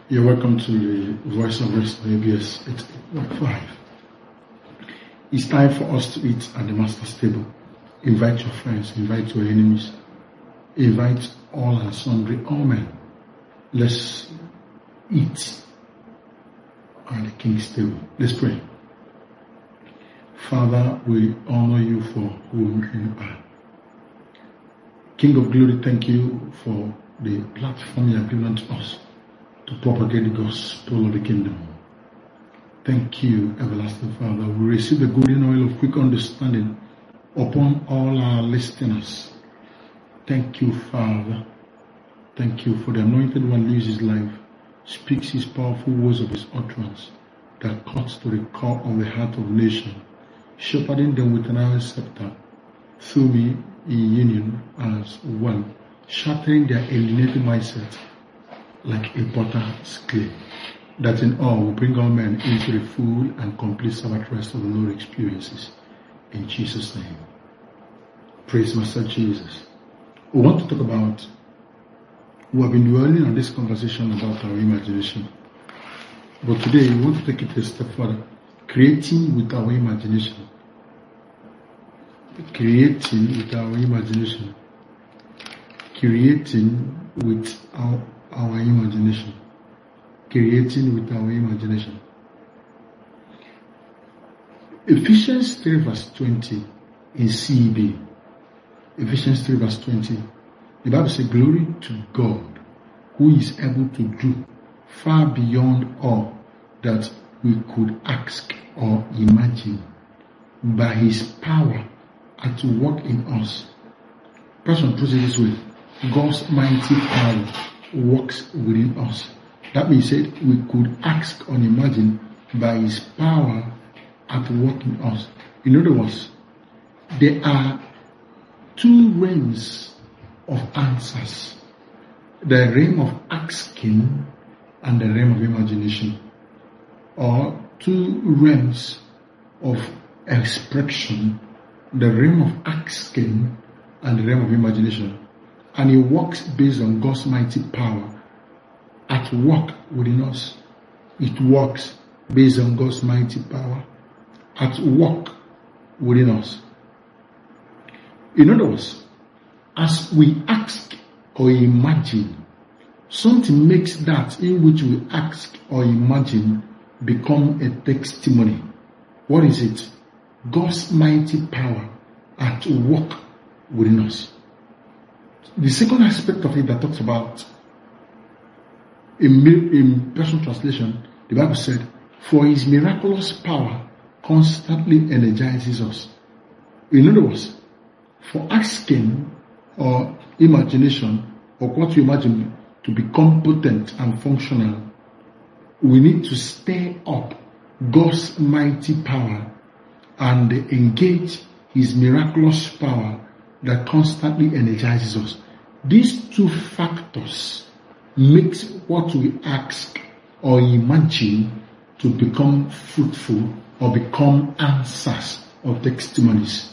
You're welcome to the Voice of Rest ABS 8.5. It's time for us to eat at the Master's table. Invite your friends, invite your enemies, invite all and sundry, all men. Let's eat at the King's table. Let's pray. Father, we honor you for who you are. King of glory, thank you for the platform you have given to us to propagate the gospel of the kingdom. Thank you, everlasting Father. We receive the golden oil of quick understanding upon all our listeners. Thank you, Father. Thank you for the anointed one lives his life, speaks his powerful words of his utterance that cuts to the core of the heart of nation, shepherding them with an iron scepter through me in union as one, shattering their alienated mindset like a potter's clay, that in all will bring all men into the full and complete Sabbath rest of the Lord experiences. In Jesus' name. Praise Master Jesus. We want to talk about, we have been dwelling on this conversation about our imagination. But today we want to take it a step further. Creating with our imagination. Creating with our imagination. Creating with our imagination. Creating with our imagination. Ephesians 3 verse 20 in CEB. Ephesians 3 verse 20. The Bible says, glory to God, who is able to do far beyond all that we could ask or imagine, by his power at work in us. Person puts it this way: God's mighty power works within us. That means that we could ask or imagine by his power at work in us. In other words, there are two realms of answers: the realm of asking and the realm of imagination, or two realms of expression: the realm of asking and the realm of imagination. And it works based on God's mighty power at work within us. It works based on God's mighty power at work within us. In other words, as we ask or imagine, something makes that in which we ask or imagine become a testimony. What is it? God's mighty power at work within us. The second aspect of it that talks about, in Passion Translation, the Bible said, for his miraculous power constantly energizes us. In other words, for asking or imagination, or what you imagine, to become potent and functional, we need to stir up God's mighty power and engage his miraculous power that constantly energizes us. These two factors makes what we ask or imagine to become fruitful or become answers or testimonies.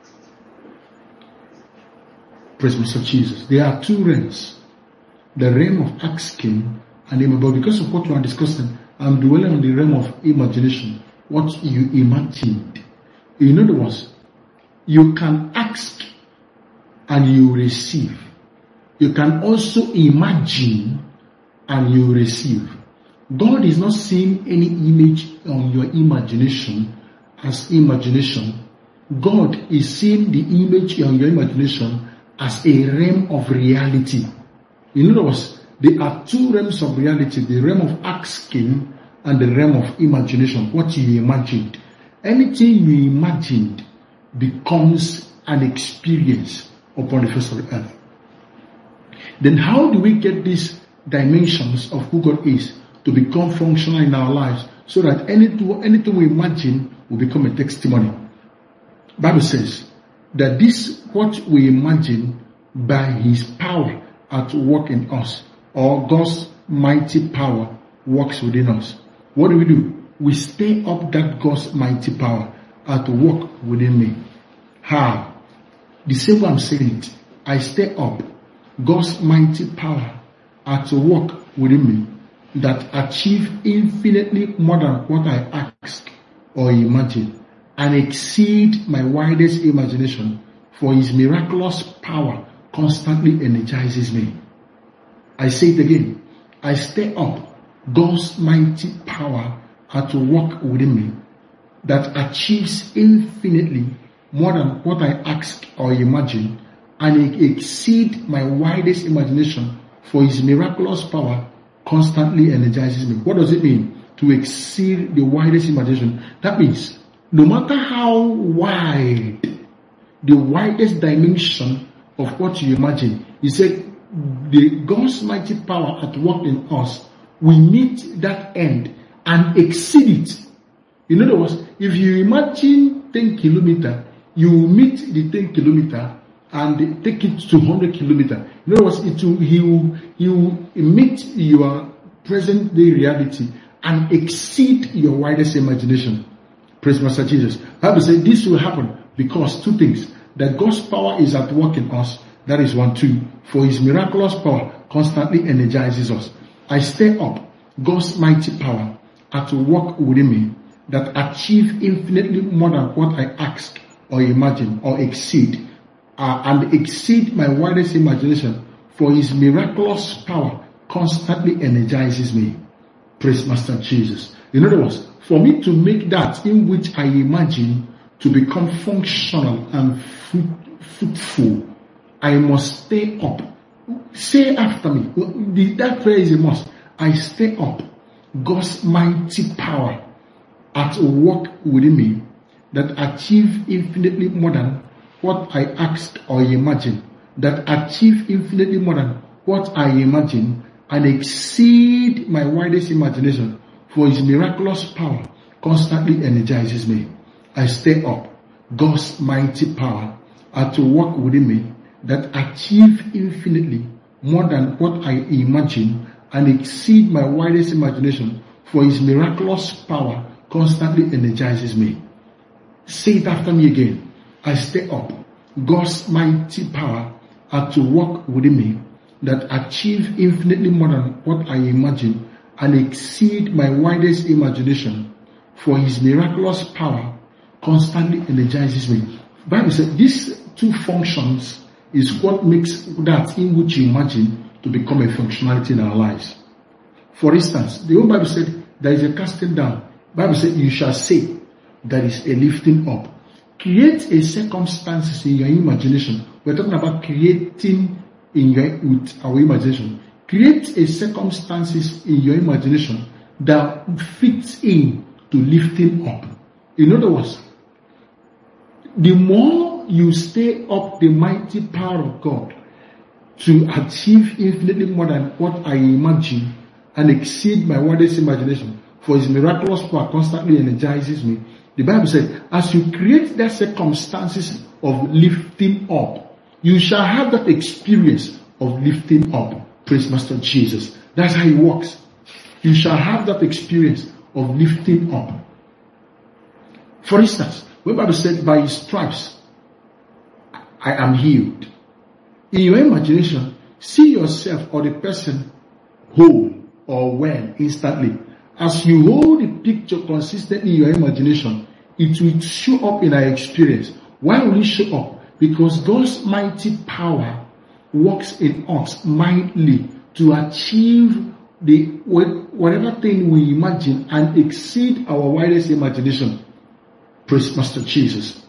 Praise Mr. Jesus. There are two realms. The realm of asking and imagining. But because of what we are discussing, I'm dwelling on the realm of imagination. What you imagined. In other words, you can ask and you receive. You can also imagine and you receive. God is not seeing any image on your imagination as imagination. God is seeing the image on your imagination as a realm of reality. In other words, there are two realms of reality: the realm of asking and the realm of imagination. What you imagined. Anything you imagined becomes an experience upon the face of the earth. Then how do we get these dimensions of who God is to become functional in our lives so that anything we imagine will become a testimony? The Bible says that this, what we imagine, by his power at work in us, or God's mighty power works within us. What do? We stir up that God's mighty power at work within me. How? The same way I'm saying it. I stir up God's mighty power at work within me that achieve infinitely more than what I ask or imagine, and exceed my widest imagination, for his miraculous power constantly energizes me. I say it again. I stay up. God's mighty power to work within me that achieves infinitely more than what I ask or imagine, and it exceed my widest imagination, for his miraculous power constantly energizes me. What does it mean to exceed the widest imagination? That means no matter how wide, the widest dimension of what you imagine, he said, the God's mighty power at work in us, we meet that end and exceed it. In other words, if you imagine 10 kilometers, you will meet the 10 kilometers and take it to 100 kilometers. In other words, he will meet your present day reality and exceed your widest imagination. Praise Master Jesus. I have to say this will happen because two things. That God's power is at work in us. That is 1, 2. For his miraculous power constantly energizes us. I stay up. God's mighty power at work within me that achieve infinitely more than what I ask or imagine or exceed. And exceed my widest imagination. For his miraculous power constantly energizes me. Praise Master Jesus. In other words, for me to make that in which I imagine to become functional and fruitful, I must stay up. Say after me. That prayer is a must. I stay up. God's mighty power at work within me that achieve infinitely more than what I ask or imagine. That achieve infinitely more than what I imagine and exceed my widest imagination. For his miraculous power constantly energizes me. I stay up. God's mighty power at work within me that achieve infinitely more than what I imagine and exceed my widest imagination, for his miraculous power constantly energizes me. Say it after me again. I stay up. God's mighty power at work within me that achieve infinitely more than what I imagine and exceed my widest imagination, for his miraculous power constantly energizes me. The Bible said these two functions is what makes that in which you imagine to become a functionality in our lives. For instance, the old Bible said there is a casting down. The Bible said you shall say there is a lifting up. Create a circumstances in your imagination. We're talking about creating with our imagination. Create a circumstances in your imagination that fits in to lifting up. In other words, the more you stay up the mighty power of God to achieve infinitely more than what I imagine and exceed my wildest imagination, for his miraculous power constantly energizes me. The Bible said, as you create that circumstances of lifting up, you shall have that experience of lifting up. Praise Master Jesus. That's how it works. You shall have that experience of lifting up. For instance, when the Bible said, by his stripes, I am healed. In your imagination, see yourself or the person whole or well instantly. As you hold the picture consistently in your imagination, it will show up in our experience. Why will it show up? Because God's mighty power works in us mightily to achieve whatever thing we imagine and exceed our wildest imagination. Praise Master Jesus.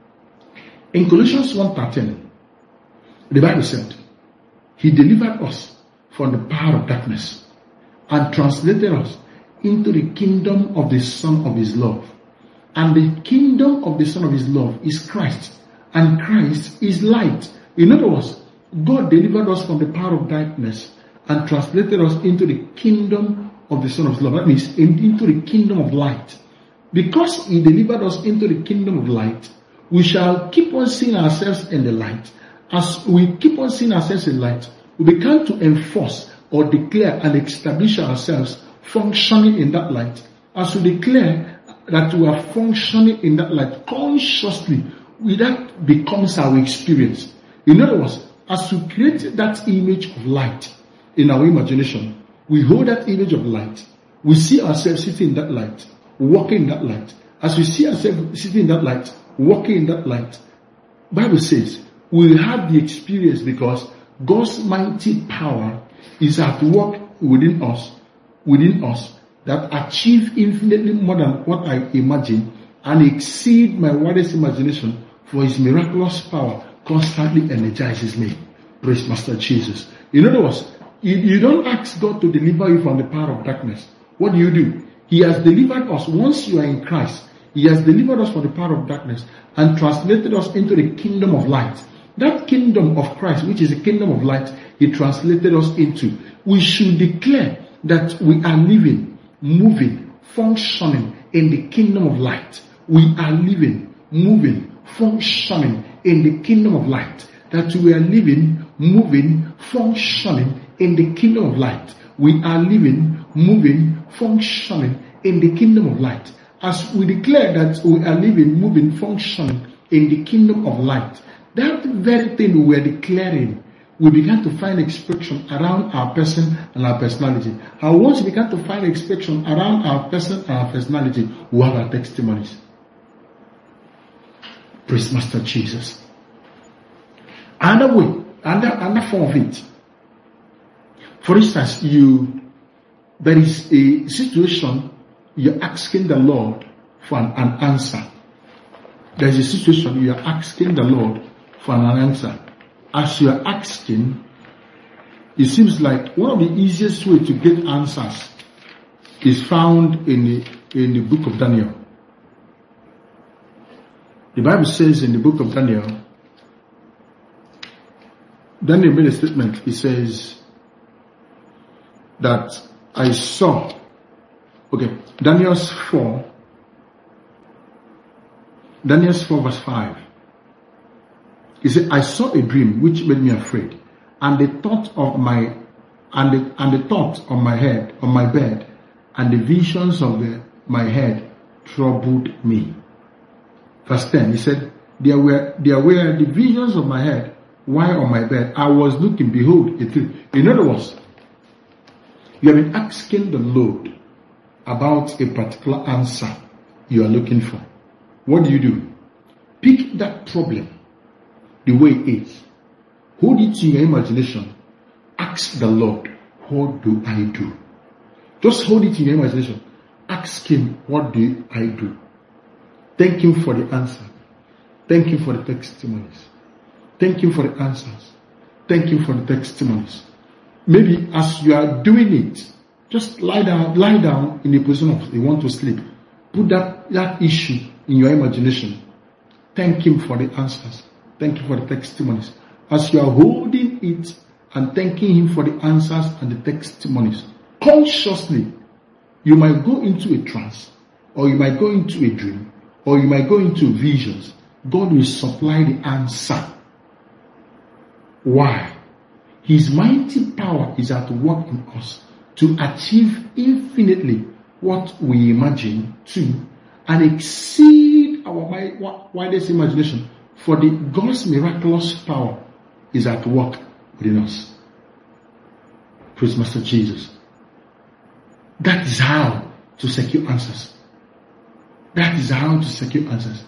In Colossians 1:13, the Bible said, he delivered us from the power of darkness and translated us into the kingdom of the Son of his love. And the kingdom of the Son of his love is Christ. And Christ is light. In other words, God delivered us from the power of darkness and translated us into the kingdom of the Son of his love. That means into the kingdom of light. Because he delivered us into the kingdom of light, we shall keep on seeing ourselves in the light. As we keep on seeing ourselves in light, we begin to enforce or declare and establish ourselves functioning in that light. As we declare that we are functioning in that light consciously, that becomes our experience. In other words, as we create that image of light in our imagination, We hold that image of light. We see ourselves sitting in that light, walking in that light. As we see ourselves sitting in that light, walking in that light, Bible says we have the experience because God's mighty power is at work within us that achieve infinitely more than what I imagine and exceed my wildest imagination, for his miraculous power constantly energizes me. Praise Master Jesus. In other words, you don't ask God to deliver you from the power of darkness. What do? He has delivered us. Once you are in Christ, he has delivered us from the power of darkness and translated us into the kingdom of light. That kingdom of Christ, which is the kingdom of light, he translated us into. We should declare that we are living, moving, functioning in the kingdom of light. We are living, moving, functioning in the kingdom of light. That we are living, moving, functioning in the kingdom of light. We are living, moving, functioning in the kingdom of light. As we declare that we are living, moving, functioning in the kingdom of light, that very thing we are declaring, we began to find expression around our person and our personality. And once we began to find expression around our person and our personality, we have our testimonies. Praise Master Jesus. Another way, another form of it. For instance, there is a situation you're asking the Lord for an answer. There is a situation you're asking the Lord for an answer. As you're asking, it seems like one of the easiest way to get answers is found in the book of Daniel. The Bible says in the book of Daniel made a statement. He says that I saw, Daniel 4 verse 5. He said, I saw a dream which made me afraid, and the thought of my head, on my bed, and the visions of my head troubled me. Verse 10, he said, there were the visions of my head while on my bed. I was looking, behold, a tree. In other words, you have been asking the Lord about a particular answer you are looking for. What do? Pick that problem the way it is. Hold it in your imagination. Ask the Lord, what do I do? Just hold it in your imagination. Ask him, what do I do? Thank him for the answer. Thank him for the testimonies. Thank him for the answers. Thank him for the testimonies. Maybe as you are doing it, just lie down in a position of you want to sleep. Put that issue in your imagination. Thank him for the answers. Thank you for the testimonies. As you are holding it and thanking him for the answers and the testimonies, consciously, you might go into a trance, or you might go into a dream, or you might go into visions. God will supply the answer. Why? His mighty power is at work in us to achieve infinitely what we imagine to and exceed our widest imagination. For the God's miraculous power is at work within us. Praise Master Jesus. That is how to secure answers. That is how to secure answers.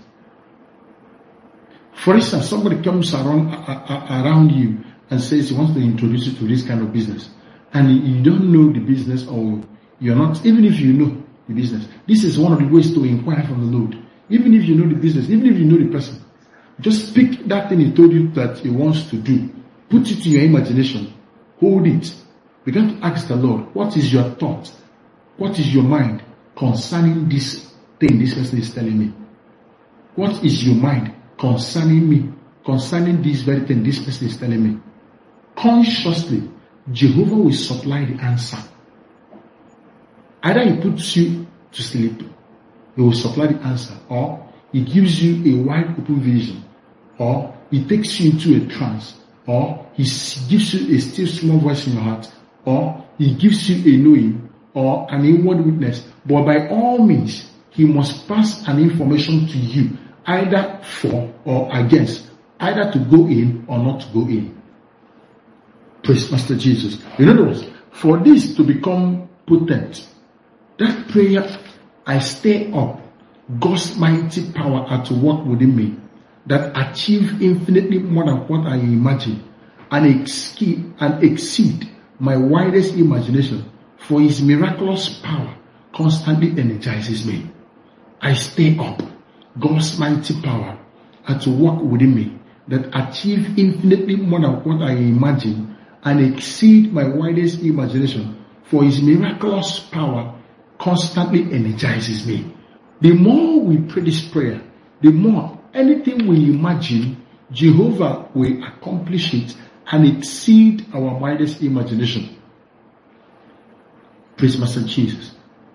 For instance, somebody comes around you and says he wants to introduce you to this kind of business, and you don't know the business, or you're not, even if you know the business. This is one of the ways to inquire from the Lord. Even if you know the business, even if you know the person, just pick that thing he told you that he wants to do. Put it in your imagination. Hold it. Begin to ask the Lord, what is your thought? What is your mind concerning this thing this person is telling me? What is your mind concerning me? Concerning this very thing this person is telling me? Consciously, Jehovah will supply the answer. Either he puts you to sleep, he will supply the answer, or he gives you a wide open vision, or he takes you into a trance, or he gives you a still small voice in your heart, or he gives you a knowing, or an inward witness. But by all means, he must pass an information to you, either for or against, either to go in or not to go in. Praise Master Jesus. In other words, For this to become potent, that prayer, I stir up God's mighty power at work within me that achieve infinitely more than what I imagine and exceed my widest imagination, for his miraculous power constantly energizes me. I stir up God's mighty power at work within me that achieve infinitely more than what I imagine and exceed my widest imagination, for his miraculous power constantly energizes me. The more we pray this prayer, the more anything we imagine, Jehovah will accomplish it and exceed our widest imagination. Praise Master Jesus.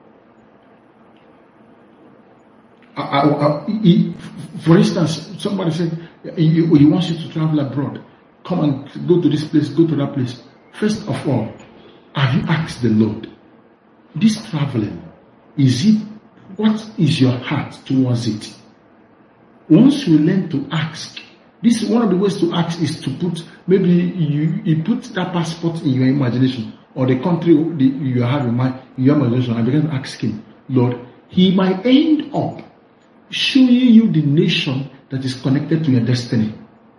For instance, somebody said he wants you to travel abroad. Come and go to this place, go to that place. First of all, have you asked the Lord, this traveling, what is your heart towards it? Once you learn to ask, this is one of the ways to ask is to put, maybe you put that passport in your imagination, or the country you have in mind, in your imagination, and begin to ask him, Lord, he might end up showing you the nation that is connected to your destiny.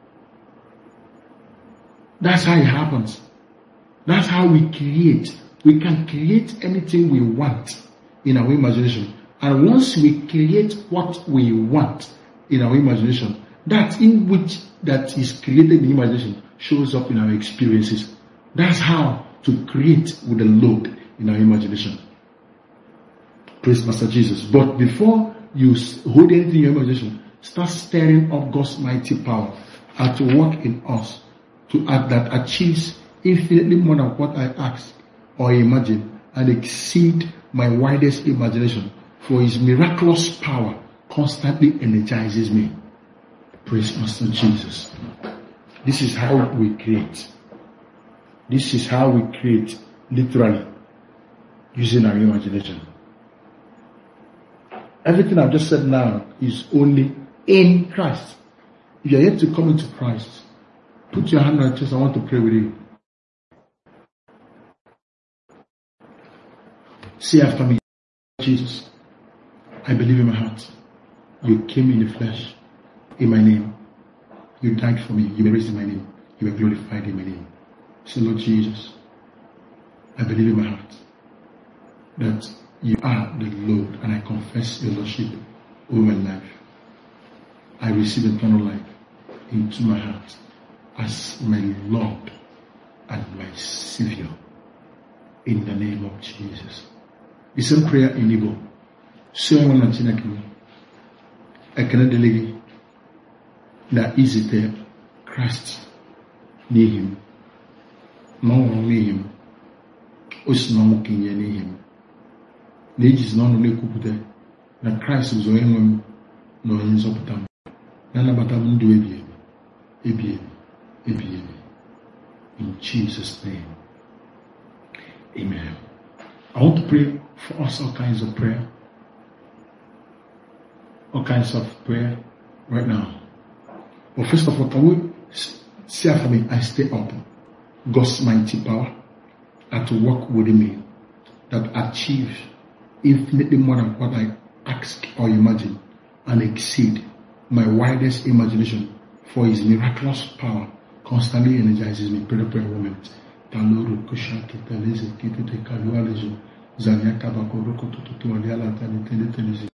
That's how it happens. That's how we create. We can create anything we want in our imagination. And once we create what we want in our imagination, that is created in the imagination shows up in our experiences. That's how to create with the Lord in our imagination. Praise Master Jesus. But before you hold anything in your imagination, start stirring up God's mighty power at work in us that achieves infinitely more than what I ask or imagine and exceed my widest imagination, for his miraculous power constantly energizes me. Praise Master Jesus. This is how we create. This is how we create, literally, using our imagination. Everything I've just said now is only in Christ. If you're yet to come into Christ, put your hand on your chest. I want to pray with you. Say after me, Jesus, I believe in my heart. You came in the flesh, in my name. You died for me. You were raised in my name. You were glorified in my name. Say, Lord Jesus, I believe in my heart that you are the Lord, and I confess your Lordship over my life. I receive eternal life into my heart as my Lord and my Savior. In the name of Jesus. It's a prayer in Igbo. So I want to know I cannot delegate that is it Christ near him. No one near him. Osman near him. Ladies no one could that Christ was on no hands up them. None but I'm doing in Jesus' name. Amen. I want to pray for us all kinds of prayer. All kinds of prayer right now. But first of all, can we say after me, I stay up. God's mighty power at work within me that achieve infinitely more than what I ask or imagine and exceed my widest imagination, for his miraculous power constantly energizes me. Pray the prayer moment. Taloro kushaki teleze kitu te kalualezo zanyaka bakoro kototo aliala tani tele teleze.